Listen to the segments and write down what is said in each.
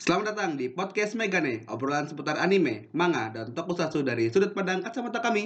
Selamat datang di podcast Megane, obrolan seputar anime, manga, dan tokusatsu dari sudut pandang kacamata kami.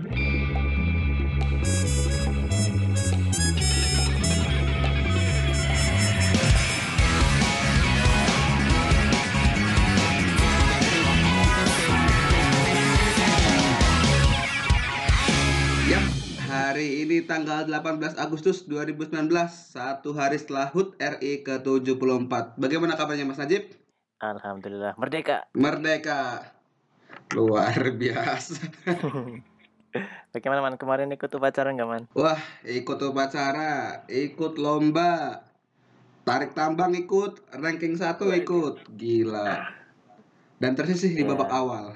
Yap, hari ini tanggal 18 Agustus 2019, satu hari setelah HUT RI ke-74. Bagaimana kabarnya Mas Najib? Alhamdulillah merdeka. Merdeka. Luar biasa. Bagaimana man kemarin ikut upacara nggak man? Wah, ikut upacara, ikut lomba, tarik tambang ikut, ranking 1 ikut. Gila. Dan tersisih di babak Ya, awal.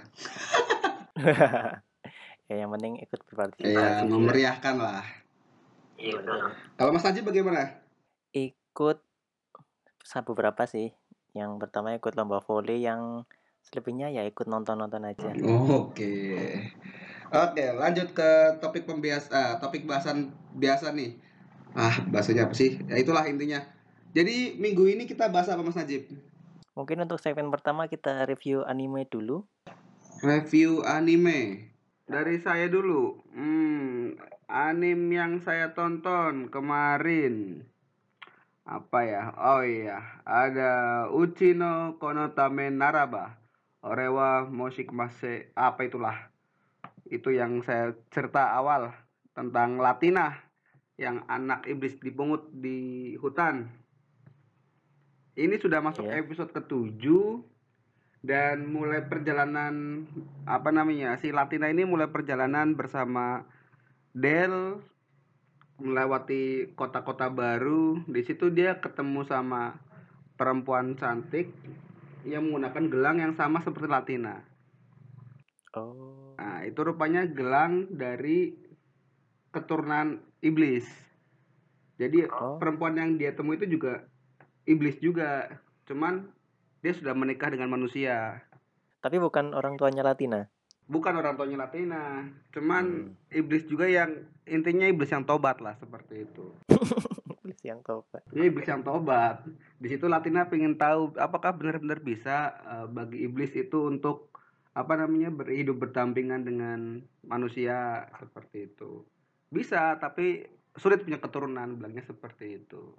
ya yang penting ikut Ya, berpartisipasi sih. memeriahkan lah. Iya betul. Kalau Mas Najib bagaimana? Ikut beberapa sih. Yang pertama ikut lomba volley, yang selebihnya ya ikut nonton-nonton aja. Oke. Oke, lanjut ke topik bahasan biasa nih. Bahasanya apa sih? Ya itulah intinya. Jadi minggu ini kita bahas apa Mas Najib? Mungkin untuk segmen pertama kita review anime dulu. Review anime. Dari saya dulu. Anime yang saya tonton kemarin. Apa ya? Oh iya, ada Uchino Konotame Naraba. Orewa Moshikmase, apa itulah. Itu yang saya cerita awal tentang Latina yang anak iblis dipungut di hutan. Ini sudah masuk Iya. episode ke-7 dan mulai perjalanan si Latina ini mulai perjalanan bersama Del melewati kota-kota baru. Di situ dia ketemu sama perempuan cantik yang menggunakan gelang yang sama seperti Latina. Oh. Nah, itu rupanya gelang dari keturunan iblis. Jadi perempuan yang dia temui itu juga iblis juga. Cuman dia sudah menikah dengan manusia. Tapi bukan orang tuanya Latina. Bukan orang tuanya Latina. Cuman iblis juga yang intinya iblis yang tobat lah seperti itu. Iblis yang tobat. Dia iblis yang tobat. Di situ Latina pengen tahu apakah benar-benar bisa bagi iblis itu untuk berhidup berdampingan dengan manusia seperti itu. Bisa, tapi sulit punya keturunan, bilangnya seperti itu.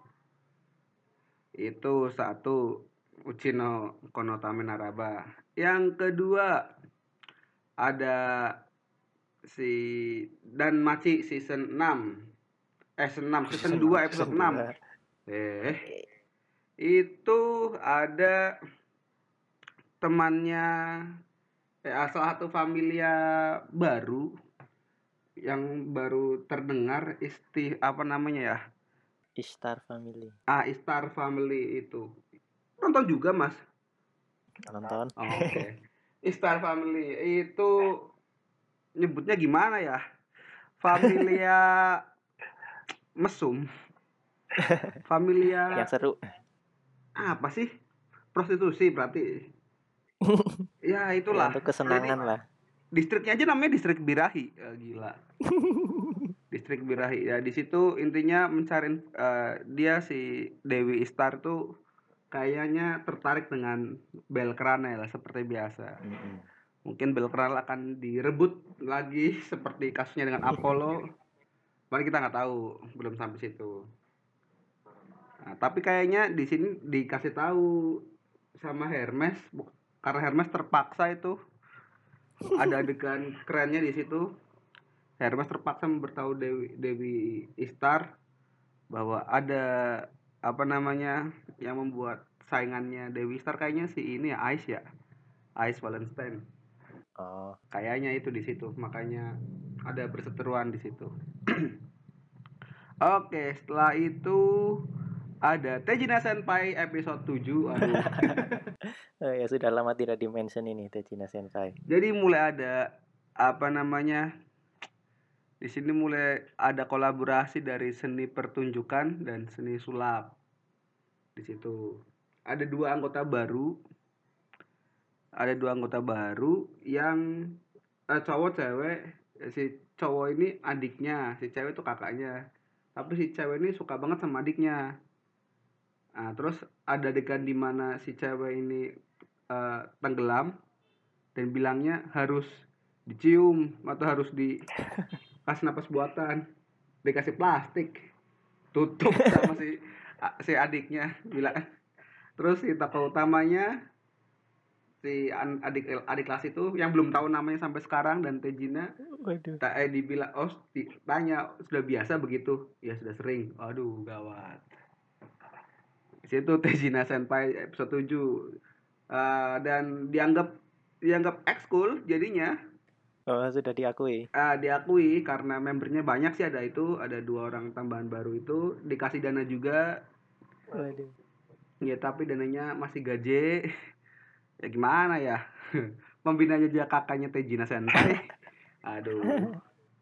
Itu satu, Uchino Konotame Naraba. Yang kedua ada si Dan Machi season 6. Season 2 episode 6. Itu ada temannya salah satu familia baru yang baru terdengar Ishtar Family. Ishtar Family itu. Nonton juga, Mas? Nonton. Oke. Ishtar Family itu nyebutnya gimana ya? Familia mesum. Familia Yang seru. apa sih? Prostitusi berarti. Ya itulah. Ya, untuk kesenangan lah. Distriknya aja namanya distrik Birahi. Gila. Distrik Birahi. Ya di situ intinya mencari dia si Dewi Ishtar tuh kayaknya tertarik dengan Belkranel seperti biasa. Mungkin Belkranel akan direbut lagi seperti kasusnya dengan Apollo. Padahal kita nggak tahu, belum sampai situ. Nah, tapi kayaknya di sini dikasih tahu sama Hermes karena Hermes terpaksa itu ada adegan kerennya di situ. Hermes terpaksa memberitahu Dewi Ishtar bahwa ada yang membuat saingannya Dewi Ishtar kayaknya si ini ya Ice Wallenstein. Kayaknya itu di situ, makanya ada perseteruan di situ. Oke, setelah itu ada Tejina Senpai episode 7. Ya sudah lama tidak di-mention ini Tejina Senpai. Jadi mulai ada di sini mulai ada kolaborasi dari seni pertunjukan dan seni sulap. Di situ ada dua anggota baru yang cowok cewek. Si cowok ini adiknya, si cewek itu kakaknya. Tapi si cewek ini suka banget sama adiknya. Nah, terus ada adegan di mana si cewek ini tenggelam dan bilangnya harus dicium atau harus dikasih napas buatan, dikasih plastik, tutup sama si adiknya bilang. Terus si tokoh utamanya si adik adik kelas itu yang belum tahu namanya sampai sekarang dan Tejina Waduh. dibilang tanya sudah biasa begitu ya sudah sering, aduh gawat. Di situ Tejina Senpai episode 7. Dan dianggap ekskul jadinya. Oh, sudah diakui. Diakui karena membernya banyak sih, ada 2 orang tambahan baru itu dikasih dana juga. Waduh. Ya tapi dananya masih gaje. Ya gimana ya? Pembinanya dia kakaknya Tejina Senpai. Aduh.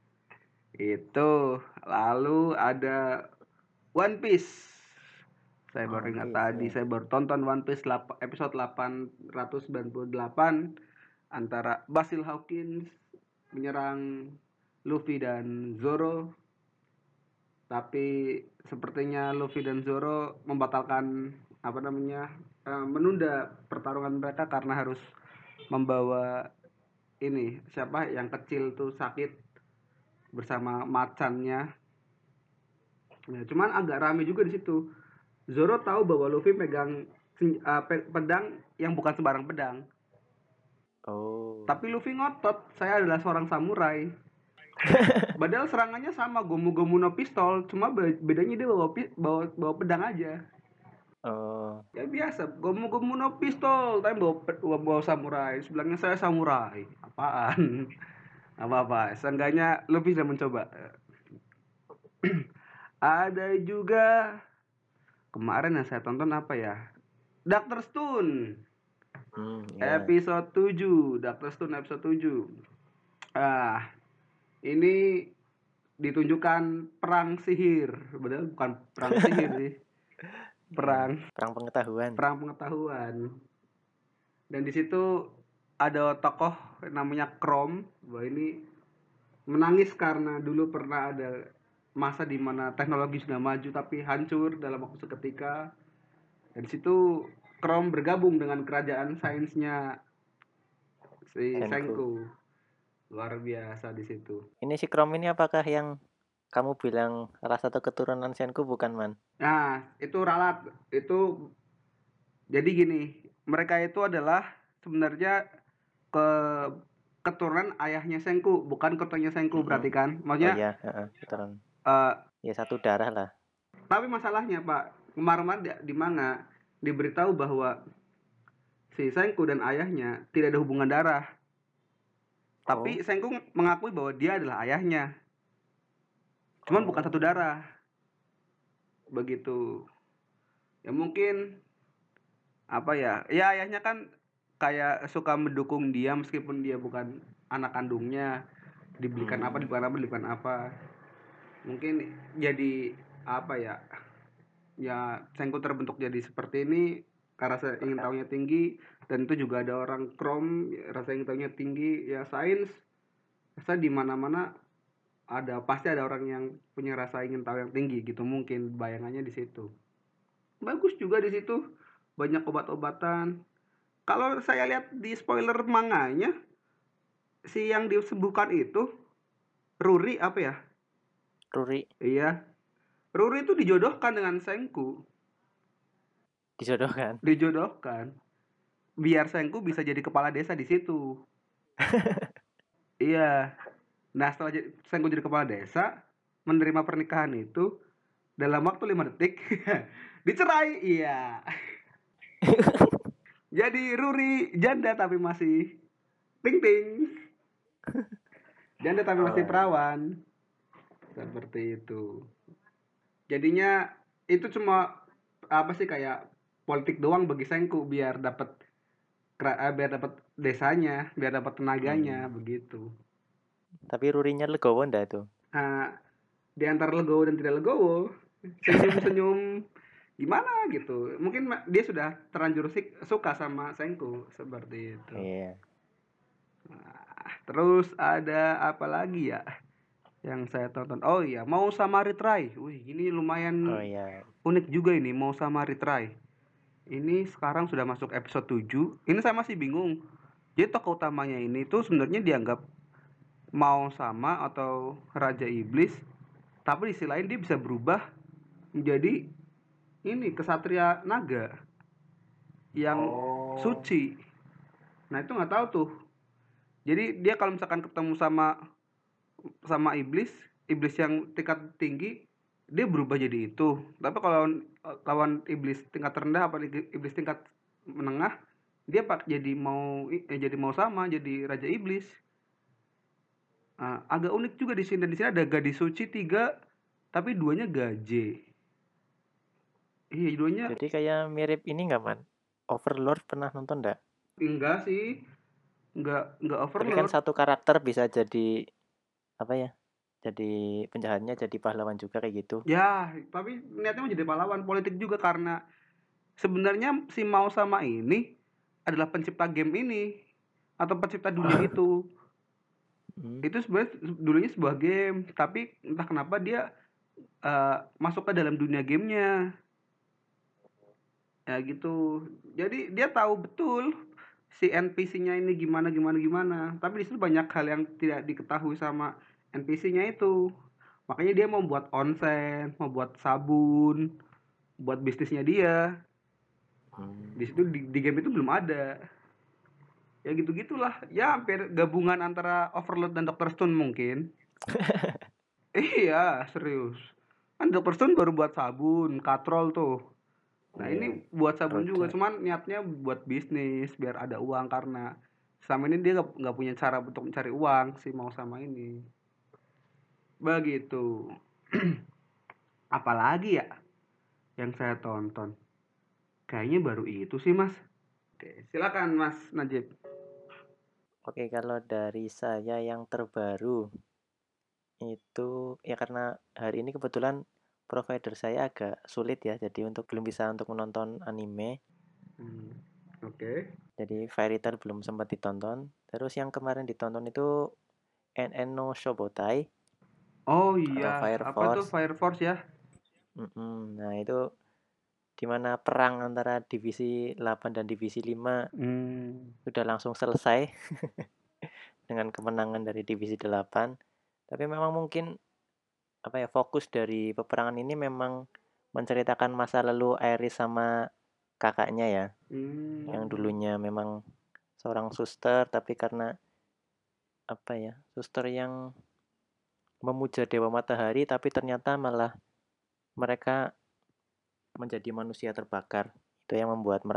Itu lalu ada One Piece. Saya baru One ingat Piece, tadi, ya. saya baru tonton One Piece episode 898 antara Basil Hawkins menyerang Luffy dan Zoro. Tapi sepertinya Luffy dan Zoro membatalkan menunda pertarungan mereka karena harus membawa ini siapa yang kecil tuh sakit bersama macannya. Ya, cuman agak rame juga di situ. Zoro tahu bahwa Luffy megang pedang yang bukan sembarang pedang. Oh. Tapi Luffy ngotot, saya adalah seorang samurai. Padahal serangannya sama, Gomu Gomu no pistol, cuma bedanya dia bawa pedang aja. Oh. Ya biasa, Gomu Gomu no pistol, tapi bawa samurai. Sebelahnya saya samurai. Apaan? Apa-apa, seenggaknya Luffy sudah mencoba. Ada juga kemarin yang saya tonton apa ya? Dr. Stone. Iya. Episode 7, Dr. Stone episode 7. Ini ditunjukkan perang sihir. Padahal bukan perang sihir sih. Perang pengetahuan. Dan di situ ada tokoh namanya Chrome, bahwa ini menangis karena dulu pernah ada masa di mana teknologi sudah maju tapi hancur dalam waktu seketika. Dan di situ Chrome bergabung dengan kerajaan sainsnya si Senku. Luar biasa di situ. Ini si Chrome ini apakah yang kamu bilang salah satu keturunan Senku bukan, Man? Nah, itu ralat. Itu jadi gini, mereka itu adalah sebenarnya keturunan ayahnya Senku, bukan keturunannya Senku, berarti kan? Maksudnya, oh iya, keturunan. Ya satu darah lah. Tapi masalahnya Pak, kemarin di manga diberitahu bahwa si Senku dan ayahnya tidak ada hubungan darah. Tapi Senku mengakui bahwa dia adalah ayahnya. Cuman bukan satu darah. Begitu. Ya mungkin apa ya? Ya ayahnya kan kayak suka mendukung dia meskipun dia bukan anak kandungnya. Dibelikan apa. Mungkin jadi apa ya? Ya Senku terbentuk jadi seperti ini karena saya ingin tahunya tinggi, dan itu juga ada orang Chrome rasa ingin tahunya tinggi. Ya sains rasa di mana-mana pasti ada orang yang punya rasa ingin tahu yang tinggi gitu, mungkin bayangannya di situ. Bagus juga di situ, banyak obat-obatan. Kalau saya lihat di spoiler manganya, si yang disembuhkan itu Ruri apa ya? Ruri. Iya. Ruri itu dijodohkan dengan Senku. Dijodohkan. Biar Senku bisa jadi kepala desa di situ. Iya. Nah, setelah Senku jadi kepala desa, menerima pernikahan itu dalam waktu 5 detik dicerai. Iya. Jadi Ruri janda tapi masih ting. Janda tapi masih perawan. Seperti itu. Jadinya itu cuma apa sih, kayak politik doang bagi Senku biar dapat desanya, biar dapat tenaganya begitu. Tapi Rurinya legowo ndak itu? Di antara legowo dan tidak legowo, senyum-senyum gimana gitu. Mungkin dia sudah terlanjur suka sama Senku seperti itu. Iya. Nah, terus ada apa lagi ya yang saya tonton? Oh iya, Mau Sama Retry. Wih, ini lumayan unik juga ini, Mau Sama Retry. Ini sekarang sudah masuk episode 7. Ini saya masih bingung. Jadi tokoh utamanya ini tuh sebenarnya dianggap mau sama atau raja iblis, tapi di sisi lain dia bisa berubah menjadi ini kesatria naga yang suci. Nah itu nggak tahu tuh. Jadi dia kalau misalkan ketemu sama sama iblis, iblis yang tingkat tinggi, dia berubah jadi itu. Tapi kalau lawan iblis tingkat rendah apa iblis tingkat menengah, dia jadi mau sama jadi raja iblis. Nah, agak unik juga di sini. Dan di sini ada gadis suci tiga, tapi duanya gaje. Iya, duanya Jadi kayak mirip ini nggak man? Overlord pernah nonton nggak? enggak sih, enggak Tapi kan overload. satu karakter bisa jadi apa ya? Jadi penjahatnya jadi pahlawan juga kayak gitu. Ya, tapi niatnya mau jadi pahlawan politik juga karena sebenarnya si Mao sama ini adalah pencipta game ini atau pencipta dunia itu. Hmm. Itu sebenarnya dulunya sebuah game, tapi entah kenapa dia masuk ke dalam dunia gamenya. Ya gitu. Jadi dia tahu betul si NPC-nya ini gimana gimana gimana. Tapi di situ banyak hal yang tidak diketahui sama NPC-nya itu. Makanya dia mau buat onsen, mau buat sabun, buat bisnisnya dia. Di situ di game itu belum ada. Ya gitu-gitulah. Ya hampir gabungan antara Overlord dan Dr. Stone mungkin. Iya, serius. Kan Dr. Stone baru buat sabun, katrol tuh. Nah Iya, ini buat sabun juga, produk. cuman niatnya buat bisnis biar ada uang karena selama ini dia nggak punya cara untuk mencari uang sih mau sama ini. Begitu. Apalagi ya yang saya tonton? Kayaknya baru itu sih mas. Oke, silakan mas Najib. Oke, kalau dari saya yang terbaru itu ya karena hari ini kebetulan provider saya agak sulit ya, jadi belum bisa untuk menonton anime. Hmm, Oke. Jadi Fairy Tail belum sempat ditonton. Terus yang kemarin ditonton itu NN no Shobotai Oh atau iya, Fire apa tuh Force. Fire Force ya? Nah itu dimana perang antara divisi 8 dan divisi 5 Hmm. sudah langsung selesai dengan kemenangan dari divisi 8. Tapi memang mungkin apa ya, fokus dari peperangan ini memang menceritakan masa lalu Aerys sama kakaknya ya, yang Hmm. dulunya memang seorang suster tapi karena apa ya, suster yang memuja dewa matahari tapi ternyata malah mereka menjadi manusia terbakar. Itu yang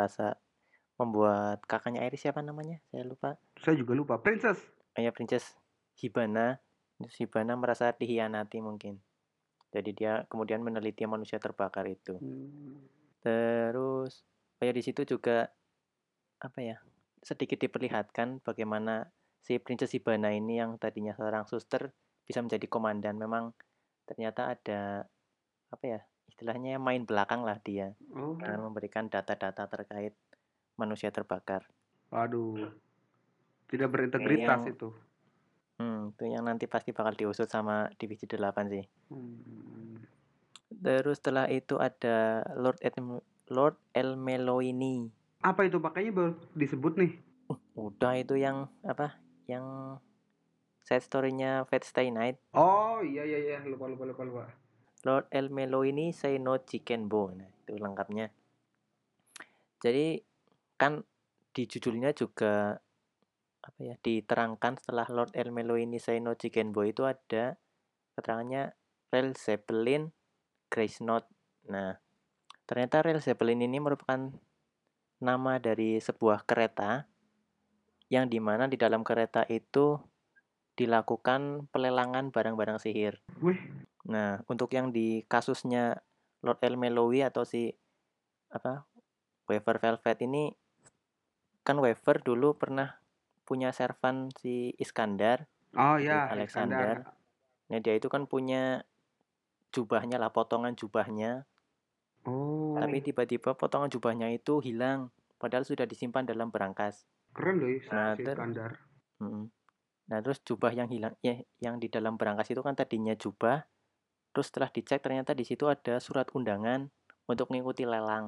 membuat kakaknya Aerys siapa namanya? Saya lupa. Saya juga lupa. Princess. Ya Princess Hibana. Hibana merasa dikhianati mungkin. Jadi dia kemudian meneliti manusia terbakar itu. Hmm. Terus kayak di situ juga apa ya? Sedikit diperlihatkan bagaimana si Princess Hibana ini yang tadinya seorang suster bisa menjadi komandan. Memang ternyata ada apa ya? Istilahnya main belakang lah dia Oh, dengan memberikan data-data terkait manusia terbakar. waduh, tidak Ini berintegritas yang itu. itu yang nanti pasti bakal diusut sama divisi 8 sih. Hmm. Terus setelah itu ada Lord Elmeloini. Apa itu makanya baru disebut nih? Udah itu yang apa? Yang side story-nya Fate Stay Night. Oh iya iya iya lupa lupa lupa lupa. Lord Elmeloini Say No Chikenbo. Nah, itu lengkapnya. Jadi kan di judulnya juga apa ya? Diterangkan setelah Lord Elmeloini Say No Chikenbo itu ada keterangannya Rel Zeppelin Grace Note. Nah, ternyata Rel Zeppelin ini merupakan nama dari sebuah kereta yang dimana di dalam kereta itu dilakukan pelelangan barang-barang sihir. Wih, Nah, untuk yang di kasusnya Lord Elmelowi atau si apa Waver Velvet ini kan Waver dulu pernah punya servan si Iskandar, oh ya murid Iskandar. Alexander. Nah, dia itu kan punya jubahnya lah, potongan jubahnya. Oh, Tapi tiba-tiba potongan jubahnya itu hilang, padahal sudah disimpan dalam berangkas. keren loh Nah, si terus, Iskandar. nah terus jubah yang hilang, ya, yang di dalam berangkas itu kan tadinya jubah. Terus setelah dicek ternyata di situ ada surat undangan untuk mengikuti lelang.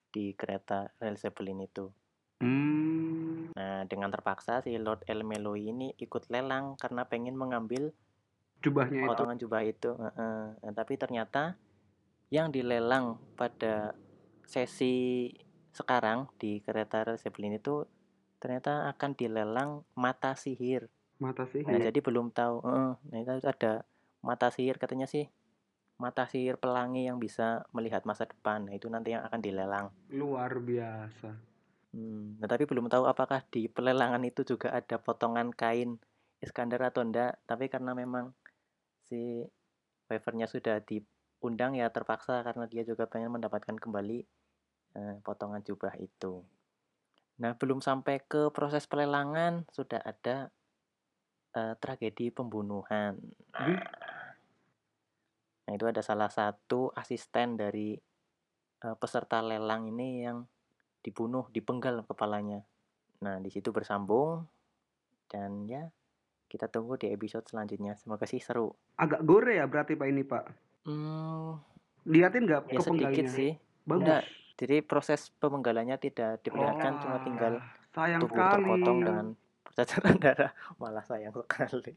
di kereta rel Zeppelin itu. Hmm, Nah, dengan terpaksa si Lord El Meloi ini ikut lelang karena pengen mengambil jubahnya itu. potongan jubah itu. Nah, tapi ternyata yang dilelang pada sesi sekarang di kereta rel Zeppelin itu ternyata akan dilelang mata sihir. Mata Nah, sihir. jadi belum tahu. Nah, itu ada mata sihir katanya sih, mata sihir pelangi yang bisa melihat masa depan. Nah, itu nanti yang akan dilelang. Luar biasa. Nah, tapi belum tahu apakah di pelelangan itu juga ada potongan kain Iskandar atau enggak. Tapi karena memang si wavernya sudah diundang ya terpaksa karena dia juga pengen mendapatkan kembali potongan jubah itu. Nah, belum sampai ke proses pelelangan sudah ada tragedi pembunuhan. Wih, Nah, itu ada salah satu asisten dari peserta lelang ini yang dibunuh, dipenggal kepalanya. Nah, di situ bersambung dan ya kita tunggu di episode selanjutnya. Semoga sih seru. agak gore ya berarti Pak ini Pak. Hmm, Liatin nggak ya sedikit kepenggalnya? sih. Bagus. Enggak, jadi proses pemenggalannya tidak diperlihatkan, cuma tinggal Wah, sayang tubuh sekali. terpotong dengan percakapan darah. Malah sayang sekali.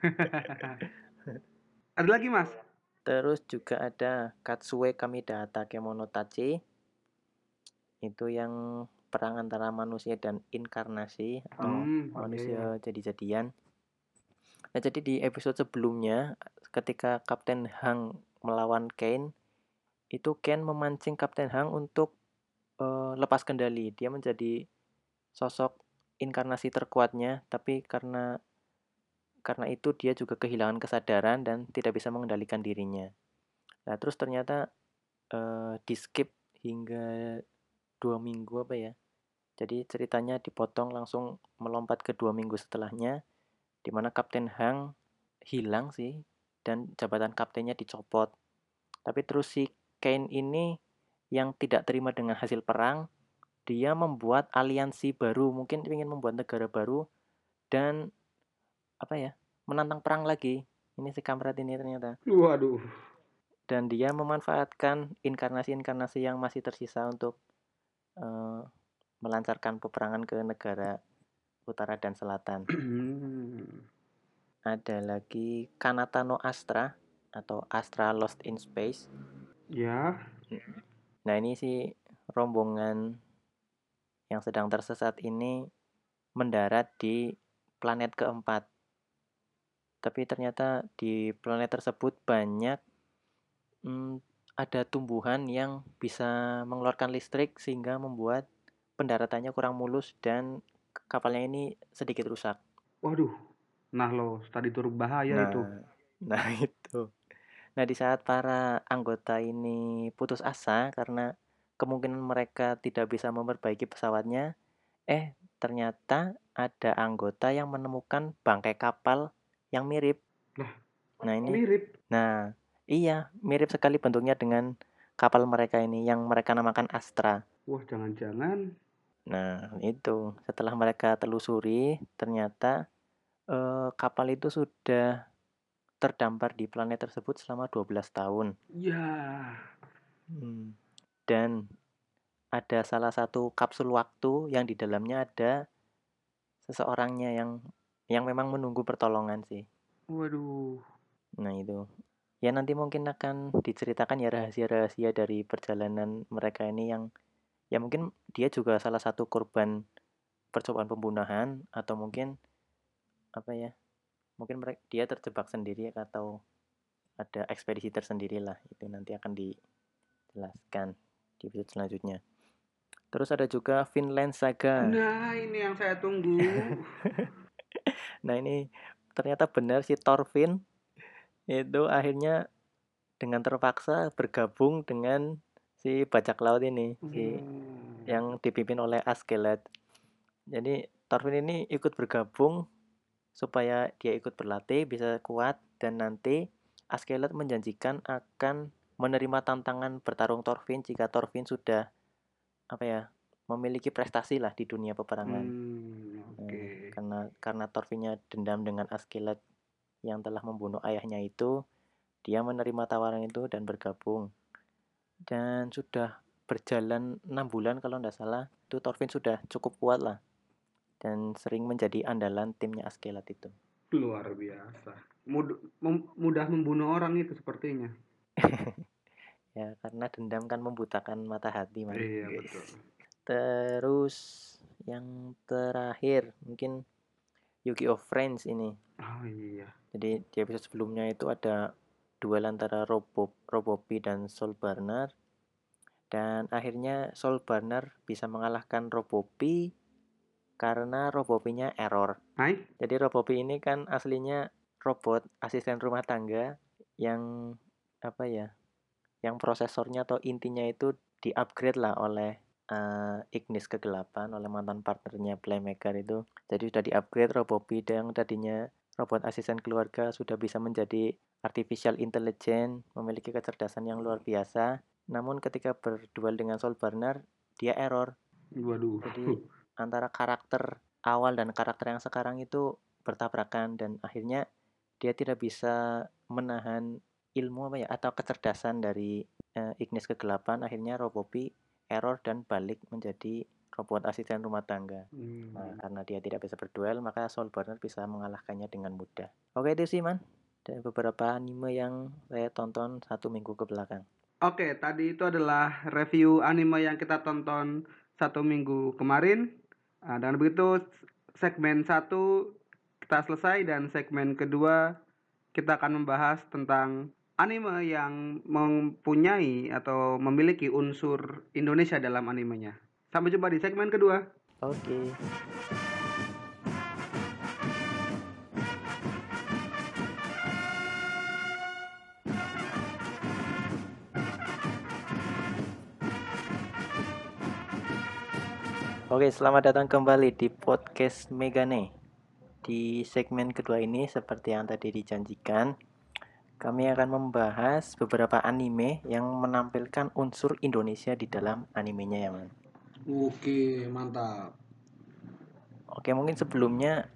Ada lagi Mas? Terus juga ada Katsue Kamida Takemonotachi. Itu yang perang antara manusia dan inkarnasi atau Oke. manusia jadi-jadian. Nah, jadi di episode sebelumnya ketika Kapten Hang melawan Kane, itu Kane memancing Kapten Hang untuk lepas kendali. Dia menjadi sosok inkarnasi terkuatnya, tapi karena itu dia juga kehilangan kesadaran dan tidak bisa mengendalikan dirinya. Nah, terus ternyata di skip hingga 2 minggu apa ya. Jadi ceritanya dipotong langsung melompat ke 2 minggu setelahnya, di mana Kapten Hang hilang sih dan jabatan kaptennya dicopot. Tapi terus si Kane ini yang tidak terima dengan hasil perang, dia membuat aliansi baru, mungkin ingin membuat negara baru dan apa ya, menantang perang lagi. Ini si Kamrat ini ternyata. Waduh. Dan dia memanfaatkan inkarnasi-inkarnasi yang masih tersisa untuk eh, melancarkan peperangan ke negara utara dan selatan. Ada lagi Kanata no Astra atau Astra Lost in Space. Ya. Nah, ini sih rombongan yang sedang tersesat ini mendarat di planet keempat. Tapi ternyata di planet tersebut banyak ada tumbuhan yang bisa mengeluarkan listrik sehingga membuat pendaratannya kurang mulus dan kapalnya ini sedikit rusak. Waduh. Nah loh, tadi turun bahaya itu. Nah, nah itu. Nah, di saat para anggota ini putus asa karena kemungkinan mereka tidak bisa memperbaiki pesawatnya, ternyata ada anggota yang menemukan bangkai kapal yang mirip. Lah, Nah, ini, mirip. nah, iya, mirip sekali bentuknya dengan kapal mereka ini yang mereka namakan Astra. Wah, jangan-jangan. Nah, itu setelah mereka telusuri, ternyata kapal itu sudah terdampar di planet tersebut selama 12 tahun. Ya. Hmm. Dan ada salah satu kapsul waktu yang di dalamnya ada seseorangnya yang memang menunggu pertolongan sih. Waduh. Nah, itu. Ya nanti mungkin akan diceritakan ya rahasia-rahasia dari perjalanan mereka ini yang ya mungkin dia juga salah satu korban percobaan pembunuhan atau mungkin apa ya? Mungkin dia terjebak sendiri atau ada ekspedisi tersendiri lah. Itu nanti akan dijelaskan di episode selanjutnya. Terus ada juga Vinland Saga. Nah, ini yang saya tunggu. Nah, ini ternyata benar si Thorfinn itu akhirnya dengan terpaksa bergabung dengan si bajak laut ini, si yang dipimpin oleh Askeladd. Jadi Thorfinn ini ikut bergabung supaya dia ikut berlatih bisa kuat dan nanti Askeladd menjanjikan akan menerima tantangan bertarung Thorfinn jika Thorfinn sudah apa ya memiliki prestasi lah di dunia peperangan. Oke. Karena Thorfinnnya dendam dengan Askeladd yang telah membunuh ayahnya itu, dia menerima tawaran itu dan bergabung. Dan sudah berjalan 6 bulan kalau nggak salah, itu Thorfinn sudah cukup kuat lah dan sering menjadi andalan timnya Askeladd itu. Luar biasa. Mudah membunuh orang itu sepertinya. Ya, karena dendam kan membutakan mata hati, man. Iya, Guys. betul. Terus yang terakhir mungkin Yuki of Friends ini. Oh iya. Jadi di episode sebelumnya itu ada duel antara Robopi dan Soulburner. Dan akhirnya Soulburner bisa mengalahkan Robopi karena Robopinya error. Hai? Jadi Robopi ini kan aslinya robot asisten rumah tangga yang apa ya? Yang prosesornya atau intinya itu di-upgrade lah oleh Ignis Kegelapan, oleh mantan partnernya Playmaker itu. Jadi sudah di-upgrade Robopi yang tadinya robot asisten keluarga sudah bisa menjadi artificial intelligence, memiliki kecerdasan yang luar biasa. Namun ketika berduel dengan Soulburner, dia error. Waduh. Jadi antara karakter awal dan karakter yang sekarang itu bertabrakan dan akhirnya dia tidak bisa menahan ilmu apa ya atau kecerdasan dari Ignis Kegelapan. Akhirnya Robopi error dan balik menjadi robot asisten rumah tangga. Nah, karena dia tidak bisa berduel, maka Soulburner bisa mengalahkannya dengan mudah. Oke, itu sih, man. Dan beberapa anime yang saya tonton 1 minggu ke belakang. Oke, tadi itu adalah review anime yang kita tonton 1 minggu kemarin. Dan begitu segmen 1 kita selesai dan segmen kedua kita akan membahas tentang anime yang mempunyai atau memiliki unsur Indonesia dalam animenya. Sampai jumpa di segmen kedua. Oke. Oke, selamat datang kembali di podcast Megane. Di segmen kedua ini, seperti yang tadi dijanjikan, kami akan membahas beberapa anime yang menampilkan unsur Indonesia di dalam animenya ya, man. Oke, mantap. Oke, mungkin sebelumnya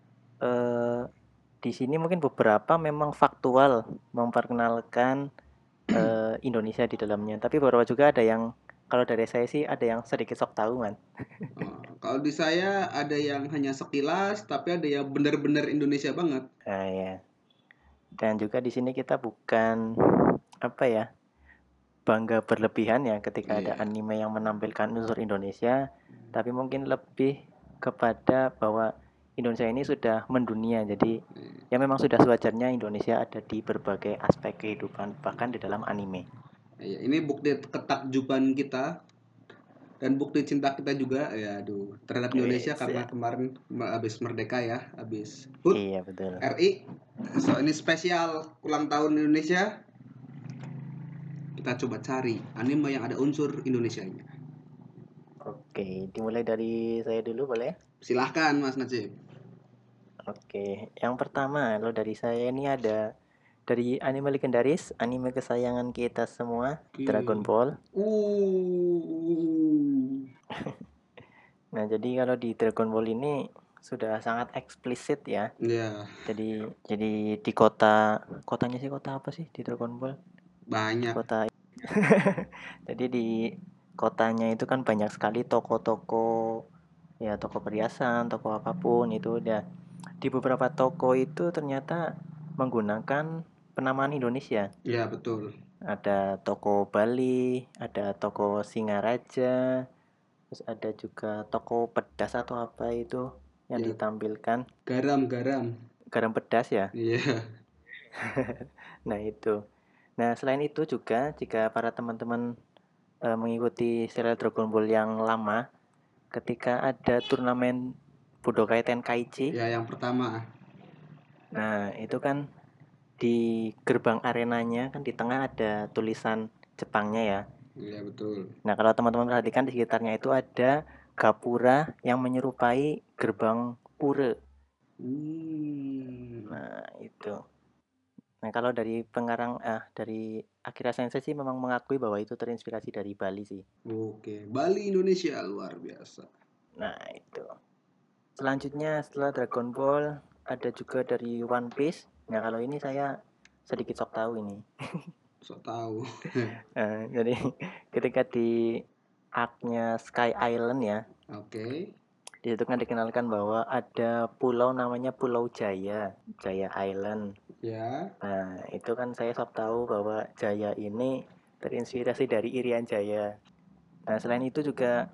di sini mungkin beberapa memang faktual memperkenalkan Indonesia di dalamnya, tapi beberapa juga ada yang kalau dari saya sih ada yang sedikit sok tahu, man. Kalau di saya ada yang hanya sekilas, tapi ada yang benar-benar Indonesia banget. Nah, ya. Dan juga di sini kita bukan apa ya bangga berlebihan ya ketika ada anime yang menampilkan unsur Indonesia, tapi mungkin lebih kepada bahwa Indonesia ini sudah mendunia, jadi ya memang sudah sewajarnya Indonesia ada di berbagai aspek kehidupan, bahkan di dalam anime. Ini bukti ketakjuban kita dan bukti cinta kita juga ya terhadap Indonesia karena kemarin habis merdeka ya, habis HUT Iya betul. RI. So ini spesial ulang tahun Indonesia. Kita coba cari anime yang ada unsur Indonesianya. Oke, dimulai dari saya dulu boleh? Silahkan Mas Najib. Oke, yang pertama lo dari saya ini ada dari anime legendaris, anime kesayangan kita semua, Dragon Ball. Nah, jadi kalau di Dragon Ball ini sudah sangat eksplisit ya. Iya. Jadi di kotanya sih kota apa sih di Dragon Ball? Banyak. Kota. Jadi di kotanya itu kan banyak sekali toko-toko ya, toko perhiasan, toko apapun itu udah. Di beberapa toko itu ternyata menggunakan penamaan Indonesia. Iya, betul. Ada toko Bali, ada toko Singaraja, terus ada juga toko pedas atau apa itu yang Ya, ditampilkan. Garam Pedas ya. Iya. Nah itu. Nah selain itu juga jika para teman-teman mengikuti serial Dragon Ball yang lama, ketika ada turnamen Budokai Tenkaichi, Ya, yang pertama. nah itu kan di gerbang arenanya kan di tengah ada tulisan Jepangnya ya. Iya, betul. Nah kalau teman-teman perhatikan di sekitarnya itu ada gapura yang menyerupai gerbang pura. Nah itu. Nah kalau dari pengarang dari Akira Sensei sih memang mengakui bahwa itu terinspirasi dari Bali sih. Oke, Bali Indonesia luar biasa. Nah itu. Selanjutnya setelah Dragon Ball ada juga dari One Piece. Nah kalau ini saya sedikit sok tahu ini. sok tahu. Jadi ketika di arc-nya Sky Island ya, Oke. di situ kan dikenalkan bahwa ada pulau namanya Pulau Jaya, Jaya Island. Ya. Nah, itu kan saya sok tahu bahwa Jaya ini terinspirasi dari Irian Jaya. Nah, selain itu juga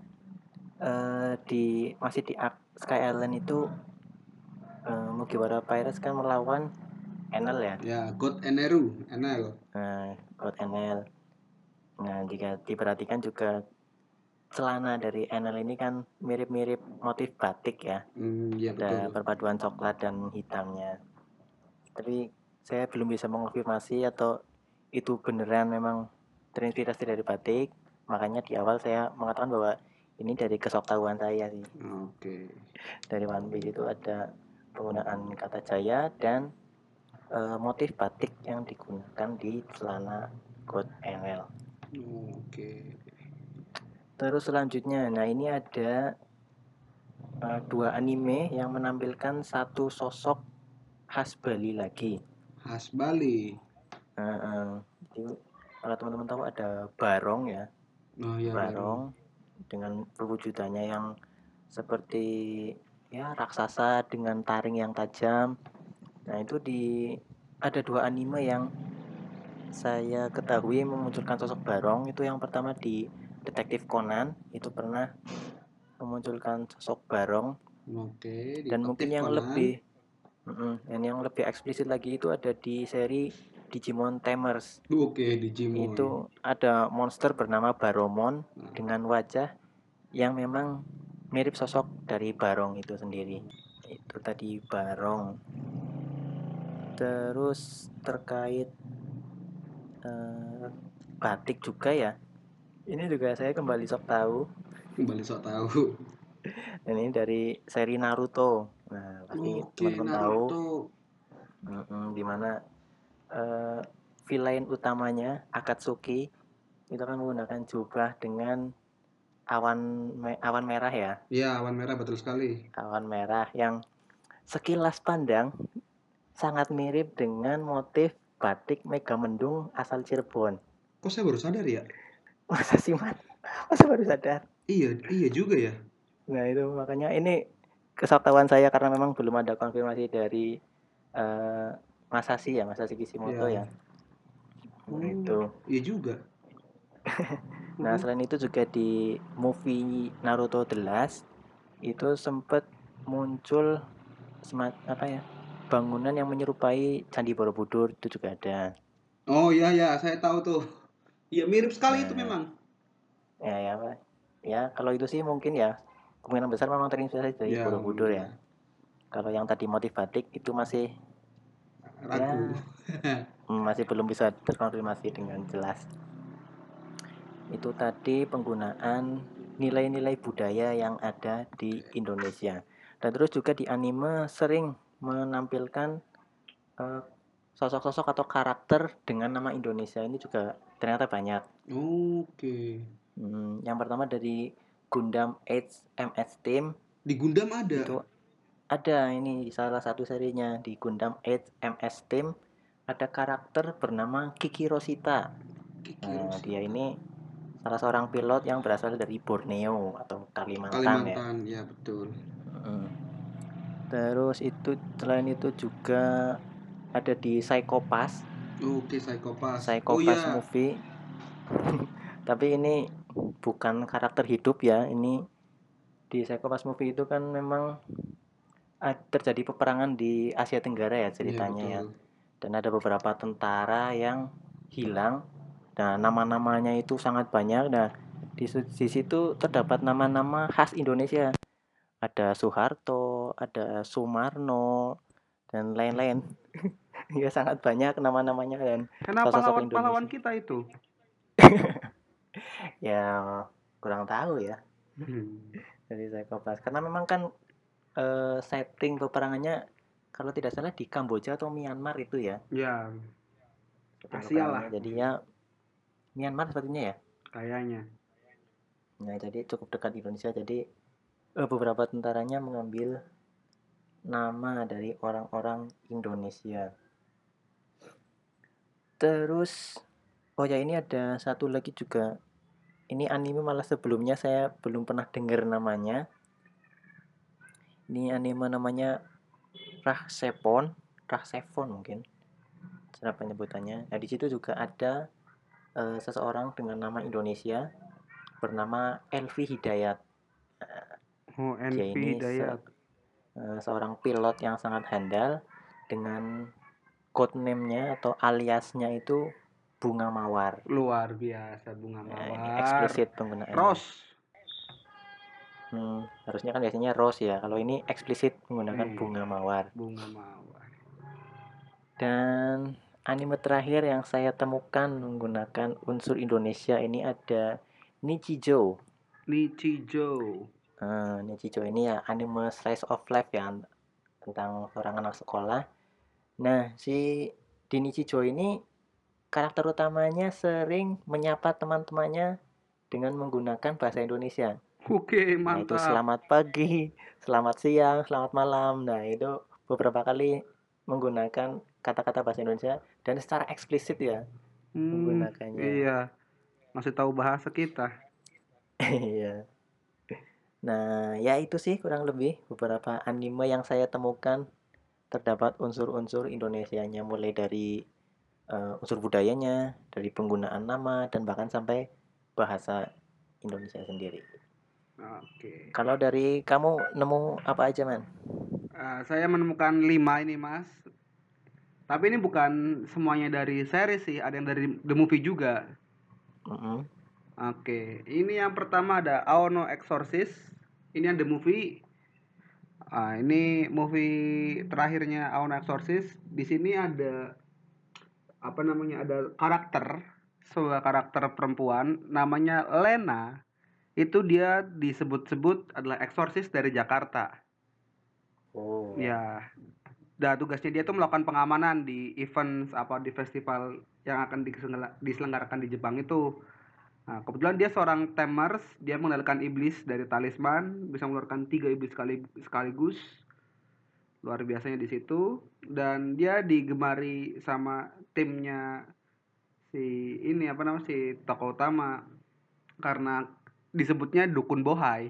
masih di arc Sky Island itu Mugiwara Pirates kan melawan Enel ya. Ya, God Eneru, Enel. Nah, God Enel. Nah, jika diperhatikan juga celana dari Enel ini kan mirip-mirip motif batik ya. Ya Ada betul. perpaduan coklat dan hitamnya. Tapi saya belum bisa mengonfirmasi atau itu beneran memang terinspirasi dari batik. Makanya di awal saya mengatakan bahwa ini dari kesoktahuan saya sih. Oke. Dari One Piece itu ada penggunaan kata jaya dan motif batik yang digunakan di celana God Enel. Oke. Terus selanjutnya, nah ini ada dua anime yang menampilkan satu sosok khas Bali lagi. Khas Bali. Jadi kalau teman-teman tahu ada Barong ya, Oh ya, Barong. Barong dengan perwujudannya yang seperti ya raksasa dengan taring yang tajam. Nah itu ada dua anime yang saya ketahui memunculkan sosok Barong. Itu yang pertama di Detektif Conan, itu pernah memunculkan sosok Barong. Oke, Dan mungkin Detektif Conan. yang lebih eksplisit lagi itu ada di seri Digimon Tamers. Oke, Digimon. Itu ada monster bernama Baromon dengan wajah yang memang mirip sosok dari Barong itu sendiri. Itu tadi Barong. Terus terkait batik juga ya. Ini juga saya kembali sok tahu. Kembali sok tahu. Dan ini dari seri Naruto. Nah, pasti Oke, teman-teman tahu Naruto. di mana villain utamanya Akatsuki itu kan menggunakan jubah dengan awan merah ya. Ya, awan merah betul sekali. Awan merah yang sekilas pandang sangat mirip dengan motif batik Megamendung asal Cirebon. Kok saya baru sadar ya? Masa sih, Mat? Masa baru sadar? Iya, iya juga ya. Nah, itu makanya ini kesaktawan saya karena memang belum ada konfirmasi dari Masashi Kishimoto ya. Nah, itu. Iya juga. Nah, selain itu juga di movie Naruto The Last itu sempat muncul bangunan yang menyerupai Candi Borobudur itu juga ada. Oh iya ya, saya tahu tuh. Iya mirip sekali itu Nah, memang. ya Pak. Ya, kalau itu sih mungkin ya kemungkinan besar memang terinspirasi dari Ya, Borobudur ya. Kalau yang tadi motif batik itu masih ragu. masih belum bisa terkonfirmasi dengan jelas. Itu tadi penggunaan nilai-nilai budaya yang ada di Indonesia. Dan terus juga di anime sering menampilkan sosok-sosok atau karakter dengan nama Indonesia ini juga ternyata banyak. Oke. Yang pertama dari Gundam Age MS Team. Di Gundam ada. Itu ada ini salah satu serinya di Gundam Age MS Team ada karakter bernama Kiki Rosita. Nah, dia ini salah seorang pilot yang berasal dari Borneo atau Kalimantan ya. Kalimantan, ya betul. Terus itu selain itu juga ada di Psycho Pass. Oke, Psycho-Pass. Psycho Oh Pass ya. movie. Tapi ini bukan karakter hidup ya. Ini di Psycho Pass movie itu kan memang terjadi peperangan di Asia Tenggara ya Iya ceritanya ya. betul. Dan ada beberapa tentara yang hilang. Nah, nama-namanya itu sangat banyak. Nah, di situ terdapat nama-nama khas Indonesia. Ada Soeharto, ada Sumarno, dan lain-lain. Ya sangat banyak nama-namanya dan Kenapa sosok pahlawan-pahlawan Indonesia. kita itu? Ya kurang tahu ya Hmm. dari Psychopath. Karena memang kan setting peperangannya kalau tidak salah di Kamboja atau Myanmar itu ya. Ya, Setting Asia lah. peperangannya. Jadi ya Myanmar sepertinya ya. Kayaknya. Nah, jadi cukup dekat Indonesia. Jadi beberapa tentaranya mengambil nama dari orang-orang Indonesia. Terus Oh ya, ini ada satu lagi juga. Ini anime malah sebelumnya saya belum pernah dengar namanya. Ini anime namanya Rahsepon, Rahsepon mungkin cara penyebutannya. Nah, di situ juga ada seseorang dengan nama Indonesia bernama Elvi Hidayat. Oh, Dia Envy ini Hidayat. seorang pilot yang sangat handal dengan codename-nya atau aliasnya itu Bunga Mawar. Luar biasa, Bunga Nah, ini Mawar. eksplisit penggunaannya. Ros. Harusnya kan biasanya Rose ya. Kalau ini eksplisit menggunakan Nih, Bunga Mawar. Bunga Mawar. Dan anime terakhir yang saya temukan menggunakan unsur Indonesia ini ada Nichijou. Nichijou. Nichijou ini ya anime slice of life ya, tentang seorang anak sekolah. Nah, di Nichijou ini karakter utamanya sering menyapa teman-temannya dengan menggunakan bahasa Indonesia. Oke, Nah, itu mantap. selamat pagi, selamat siang, selamat malam. Nah, itu beberapa kali menggunakan kata-kata bahasa Indonesia dan secara eksplisit ya menggunakannya. Iya. Masih tahu bahasa kita. Iya. Nah, ya itu sih kurang lebih beberapa anime yang saya temukan. Terdapat unsur-unsur Indonesianya mulai dari unsur budayanya, dari penggunaan nama dan bahkan sampai bahasa Indonesia sendiri. Oke. Kalau dari kamu nemu apa aja, Man? Saya menemukan 5 ini, Mas. Tapi ini bukan semuanya dari series sih, ada yang dari The Movie juga. Mm-mm. Oke, ini yang pertama ada Aono Exorcist. Ini yang The Movie. Ini movie terakhirnya Aono Exorcist. Di sini ada apa namanya? Ada sebuah karakter perempuan namanya Lena. Itu dia disebut-sebut adalah eksorsis dari Jakarta. Oh. Ya, tugasnya dia tuh melakukan pengamanan di event di festival yang akan diselenggarakan di Jepang itu. Nah, kebetulan dia seorang tamers, dia mengendalikan iblis dari talisman, bisa mengeluarkan 3 iblis sekaligus. Luar biasanya di situ, dan dia digemari sama timnya si ini si tokoh utama karena disebutnya dukun bohai.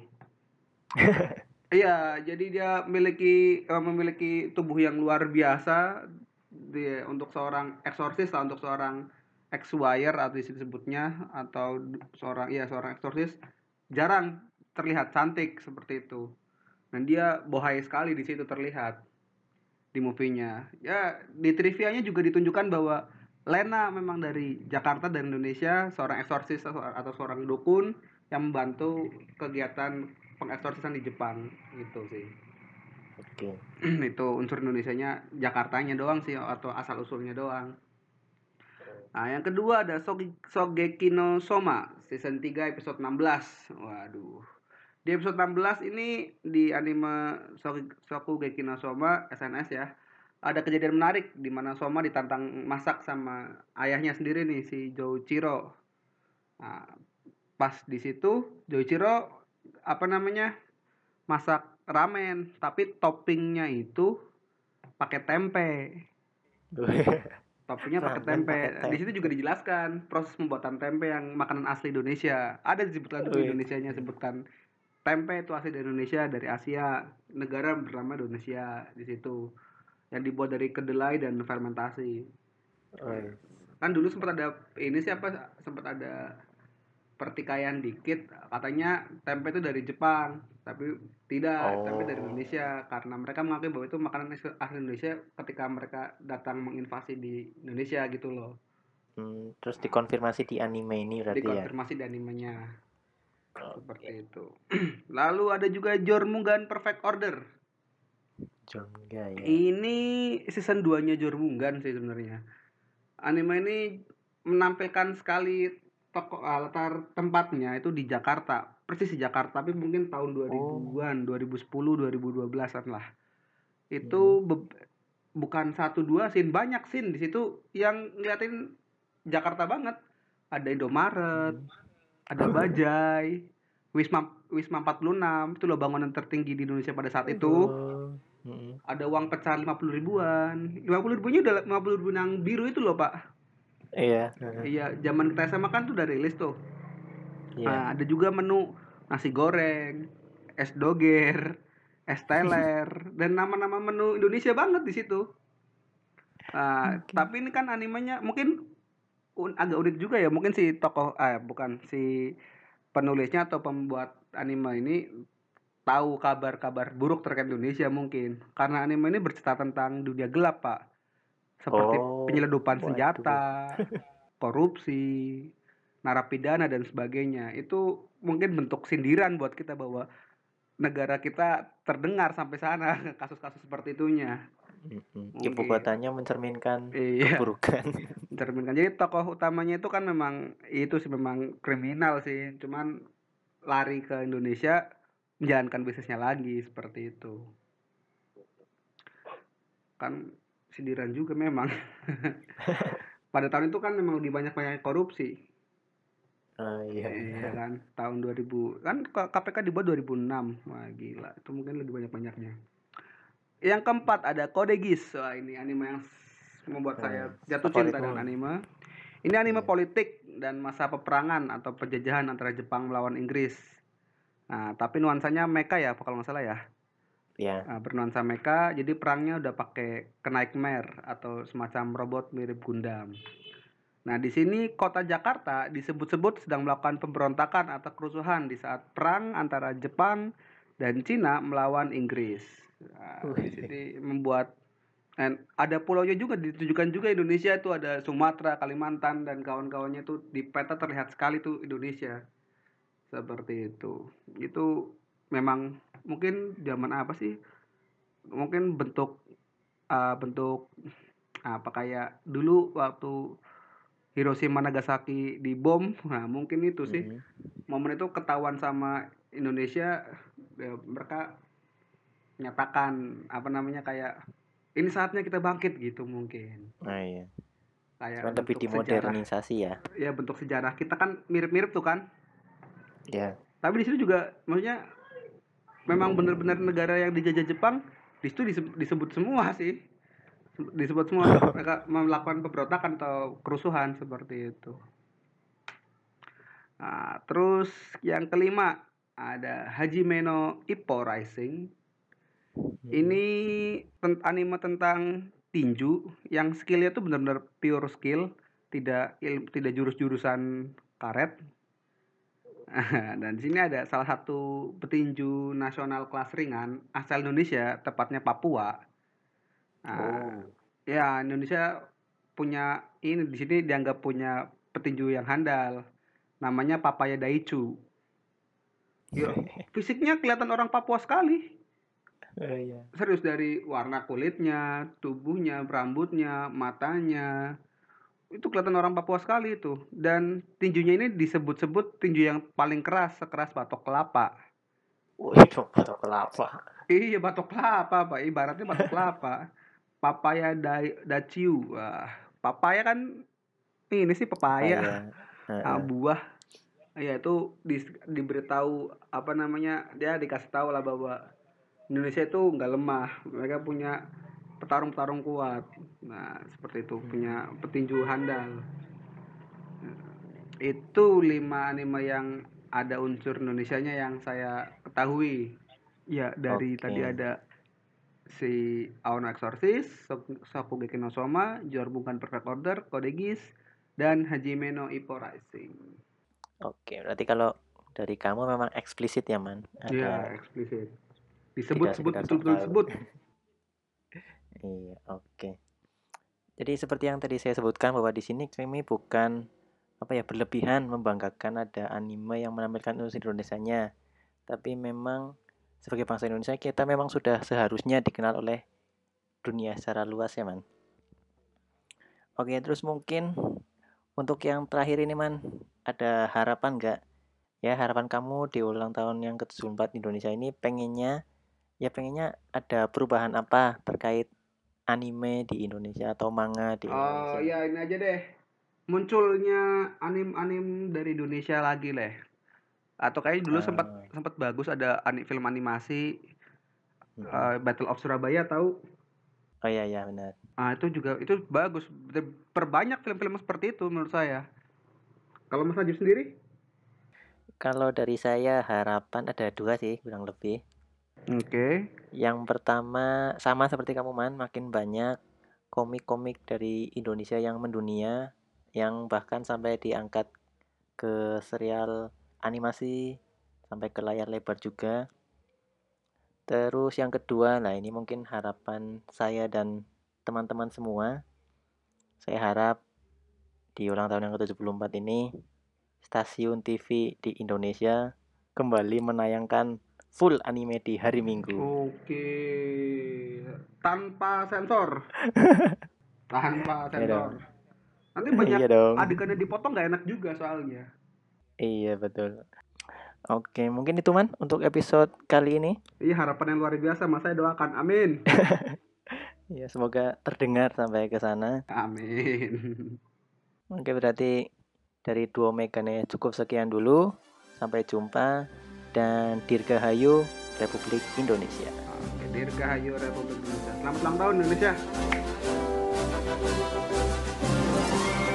Iya, jadi dia memiliki tubuh yang luar biasa dia untuk seorang eksorsis lah, untuk seorang ex-wire atau disebutnya, atau seorang eksorsis jarang terlihat cantik seperti itu. Dan dia bohai sekali di situ terlihat di movie-nya. Ya, di trivianya juga ditunjukkan bahwa Lena memang dari Jakarta dan Indonesia, seorang eksorsis atau seorang dukun yang membantu kegiatan pengeksorsisan di Jepang gitu sih. Oke. Itu unsur Indonesianya Jakartanya doang sih, atau asal usulnya doang. Nah, yang kedua ada Shogeki no Soma season 3 episode 16. Waduh. Di episode 16 ini di anime Shokugeki no Soma SNS ya. Ada kejadian menarik di mana Soma ditantang masak sama ayahnya sendiri nih, si Jouichiro. Nah, pas di situ Jouichiro masak ramen, tapi toppingnya itu pakai tempe. Toppingnya pakai Ramen tempe. pakai Di situ juga tempe. dijelaskan proses pembuatan tempe yang makanan asli Indonesia. Ada disebutkan juga Wih. Indonesianya, sebutkan tempe itu asli dari Indonesia, dari Asia, negara bernama Indonesia di situ. Yang dibuat dari kedelai dan fermentasi. Wih. Kan dulu sempat ada pertikaian dikit, katanya tempe itu dari Jepang, tapi tidak, tempe dari Oh. Indonesia, karena mereka mengakui bahwa itu makanan asli Indonesia ketika mereka datang menginvasi di Indonesia gitu loh. Terus dikonfirmasi di anime ini berarti ya. Dikonfirmasi di animenya seperti Oke. itu. Lalu ada juga Jormungand Perfect Order. Jongga ya. Ini season 2-nya Jormungand sih sebenarnya. Anime ini menampilkan sekali latar tempatnya itu di Jakarta, persis di Jakarta, tapi mungkin tahun 2000-an, 2010, 2012-an lah. Itu bukan 1-2 scene, banyak scene di situ yang ngeliatin Jakarta banget. Ada Indomaret, ada Bajai, Wisma 46, itu loh bangunan tertinggi di Indonesia pada saat itu. Ada uang pecahan 50 ribuan. 50 ribunya udah 50 ribu yang biru itu loh, Pak. Iya. Iya, zaman kita SMA kan tuh udah rilis tuh. Iya. Ada juga menu nasi goreng, es doger, es teler, dan nama-nama menu Indonesia banget di situ. Oke. Tapi ini kan animenya mungkin agak unik juga ya. Mungkin si tokoh, bukan si penulisnya atau pembuat anime ini tahu kabar-kabar buruk terkait Indonesia mungkin. Karena anime ini bercerita tentang dunia gelap, Pak. Seperti Oh, penyeludupan waduh. senjata, korupsi, narapidana dan sebagainya. Itu mungkin bentuk sindiran buat kita bahwa negara kita terdengar sampai sana kasus-kasus seperti itunya. Ibu Mungkin. kotanya mencerminkan Iya, keburukan. mencerminkan. Jadi tokoh utamanya itu kan memang itu sih memang kriminal sih. Cuman lari ke Indonesia menjalankan bisnisnya lagi seperti itu. Kan sindiran juga memang. Pada tahun itu kan memang lagi banyak-banyak korupsi. Ah, iya Iya benar. kan, tahun 2000 kan KPK dibuat 2006. Wah gila, itu mungkin lebih banyak-banyaknya. Yang keempat ada Code Geass. Wah ini anime yang membuat saya jatuh cinta Favoritmu. dengan anime. Ini anime Iya. politik dan masa peperangan atau penjajahan antara Jepang melawan Inggris. Nah, tapi nuansanya mecha ya, kalau nggak salah ya. Iya. Bernuansa mecha, jadi perangnya udah pakai Knightmare atau semacam robot mirip Gundam. Nah, di sini kota Jakarta disebut-sebut sedang melakukan pemberontakan atau kerusuhan di saat perang antara Jepang dan Cina melawan Inggris. Nah, di Wih. sini membuat dan ada pulaunya juga ditujukan juga Indonesia itu ada Sumatera, Kalimantan dan kawan-kawannya itu di peta terlihat sekali tuh Indonesia seperti itu. Itu memang mungkin zaman apa sih? Mungkin bentuk bentuk apa kayak dulu waktu Hiroshima Nagasaki dibom. Nah, mungkin itu sih. Mm-mm. Momen itu ketahuan sama Indonesia, mereka nyatakan apa namanya kayak ini saatnya kita bangkit gitu mungkin. Ah, iya. Kayak Cuman lebih bentuk sejarah. dimodernisasi ya. Ya bentuk sejarah kita kan mirip-mirip tuh kan. Ya. Tapi di situ juga maksudnya memang benar-benar negara yang dijajah Jepang di situ disebut semua sih. Disebut semua mereka melakukan pemberontakan atau kerusuhan seperti itu. Nah, terus yang kelima ada Hajime no Ippo Rising. Mm-mm. Ini anime tentang tinju yang skillnya tuh benar-benar pure skill, tidak jurus-jurusan karet. Dan di sini ada salah satu petinju nasional kelas ringan asal Indonesia, tepatnya Papua. Nah, Oh. ya Indonesia punya ini di sini dianggap punya petinju yang handal. Namanya Papaya Daichu. Yuk, fisiknya kelihatan orang Papua sekali. Oh, iya. Serius dari warna kulitnya, tubuhnya, rambutnya, matanya. Itu kelihatan orang Papua sekali itu. Dan tinjunya ini disebut-sebut tinju yang paling keras, sekeras batok kelapa. Oh, itu batok kelapa. Iya, batok kelapa, Pak. Ibaratnya batok kelapa. Papaya daciu. Wah, papaya kan ini sih Apa pepaya, ya? Heeh. buah. Ya itu diberitahu apa namanya? Dia dikasih tahu lah bahwa Indonesia itu nggak lemah. Mereka punya petarung-petarung kuat. Nah, seperti itu, punya Hmm. petinju handal. Itu 5 anime yang ada unsur Indonesianya yang saya ketahui. Ya, dari tadi Oke. ada si Aono Exorcist, Shokugeki no Soma, Jorbunkan Perfect Order, Code Geass, dan Hajime no Ippo Rising. Oke, berarti kalau dari kamu memang eksplisit ya, Man. Ya, Ada eksplisit. tidak Disebut-sebut, sekedar sok betul-betul tahu. disebut. Iya, oke. Jadi seperti yang tadi saya sebutkan bahwa di sini kami bukan apa ya berlebihan membanggakan ada anime yang menampilkan unsur Indonesianya, tapi memang sebagai bangsa Indonesia kita memang sudah seharusnya dikenal oleh dunia secara luas ya, Man. Oke, terus mungkin untuk yang terakhir ini, Man, ada harapan nggak? Ya, harapan kamu di ulang tahun yang ke-74 Indonesia ini pengennya ada perubahan apa terkait anime di Indonesia atau manga di Oh Indonesia? ya ini aja deh. Munculnya anim-anim dari Indonesia lagi leh. Atau kayaknya dulu sempat Ah, sempat bagus ada film animasi mm-mm. Battle of Surabaya tahu? Oh iya, iya benar. Itu juga itu bagus. Perbanyak film-film seperti itu menurut saya. Kalau Mas Najib sendiri? Kalau dari saya harapan ada 2 sih kurang lebih. Oke. Yang pertama sama seperti kamu Man, makin banyak komik-komik dari Indonesia yang mendunia, yang bahkan sampai diangkat ke serial animasi, sampai ke layar lebar juga. Terus yang kedua, nah ini mungkin harapan saya dan teman-teman semua. Saya harap di ulang tahun yang ke-74 ini, stasiun TV di Indonesia kembali menayangkan full anime di hari Minggu. Oke. Tanpa sensor. Tanpa Ya sensor. dong. Nanti banyak Iya dong. adegannya dipotong nggak enak juga soalnya. Iya betul. Oke, mungkin itu Man untuk episode kali ini. Iya, harapan yang luar biasa, Mas. Saya doakan. Amin. Ya, semoga terdengar sampai ke sana. Amin. Oke, berarti dari Duo Megane cukup sekian dulu. Sampai jumpa dan Dirgahayu Republik Indonesia. Oke, Dirgahayu Republik Indonesia. Selamat ulang tahun Indonesia.